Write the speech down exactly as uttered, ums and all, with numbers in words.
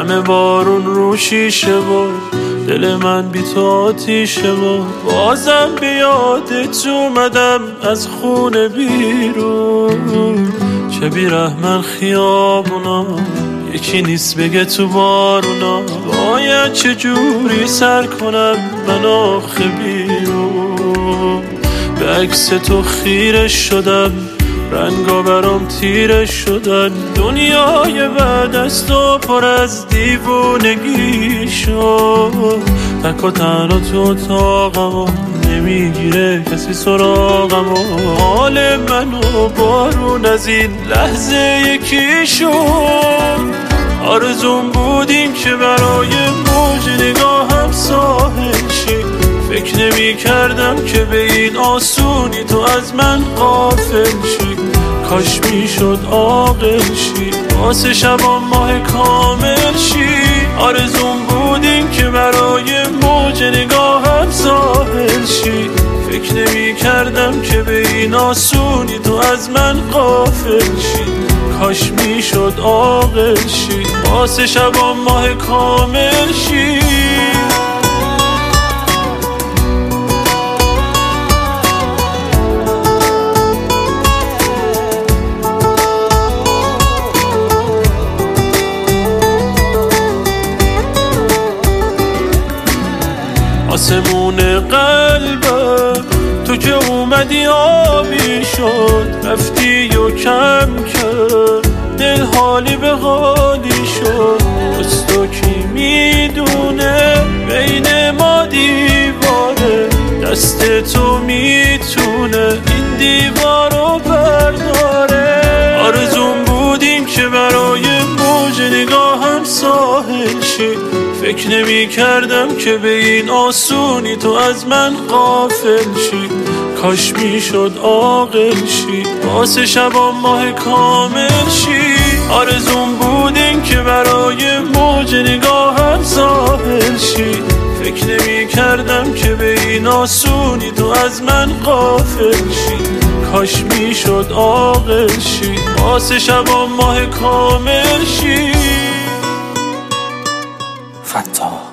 همه بارون رو شیشه و دل من بی تو آتیشه و بازم به یادت اومدم از خونه بیرون. چه بیرحمن خیابونا، یکی نیست بگه تو بارونا. باید چه جوری سر کنم من آخه بیرون. به عکس تو خیره شدم، رنگا برام تیره شدن. دنیای بعد از تو پر از دیوونگی شد. تک و تنها تو اتاقم و نمیگیره کسی سراغم و حال منو بارون از این لحظه یکی شد. آرزون بودیم که برای موج نگاهم ساحل شی. فکر نمی کردم که به این آسونی تو از من غافل شی. کاش می شد عاقل شی، واسه شبا ماه کامل شی. آرزون بودیم که برای موج نگاهم ساحل شی. فکر نمی کردم که به این آسونی تو از من غافل شی. کاش می شد عاقل شی، واسه شبا ماه کامل شی. آسمون قلبم تو که اومدی آبی شد. رفتی و کم کرد دل حالی به حالی شد. از تو کی میدونه بین ما دیواره، دست تو میتونه این دیوارو برداره. آرزون بودیم که برای موج نگاهم ساحل شی. فکر نمی کردم که به این آسونی تو از من غافل شی. کاش می شد عاقل شی، واسه شبا ماه کامل شی. آرزون بودیم که برای موج نگاهم ساحل شی. فکر نمی کردم که به این آسونی تو از من غافل شی. کاش می شد عاقل شی، واسه شبا ماه کامل شی. فتاح